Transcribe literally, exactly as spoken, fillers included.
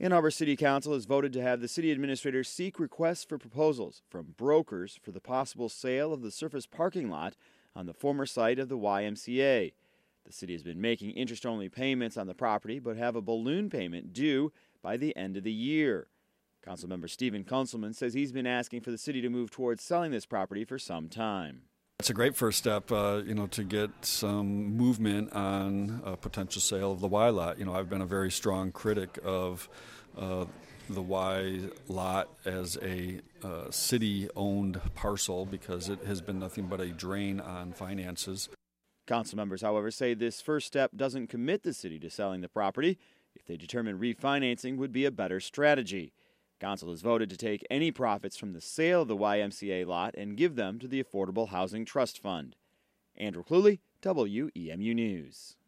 Ann Arbor City Council has voted to have the city administrator seek requests for proposals from brokers for the possible sale of the surface parking lot on the former site of the Y M C A. The city has been making interest-only payments on the property, but have a balloon payment due by the end of the year. Councilmember Stephen Kunselman says he's been asking for the city to move towards selling this property for some time. It's a great first step, uh, you know, to get some movement on a potential sale of the Y lot. You know, I've been a very strong critic of uh, the Y lot as a uh, city-owned parcel because it has been nothing but a drain on finances. Council members, however, say this first step doesn't commit the city to selling the property if they determine refinancing would be a better strategy. Council has voted to take any profits from the sale of the Y M C A lot and give them to the Affordable Housing Trust Fund. Andrew Cluley, W E M U News.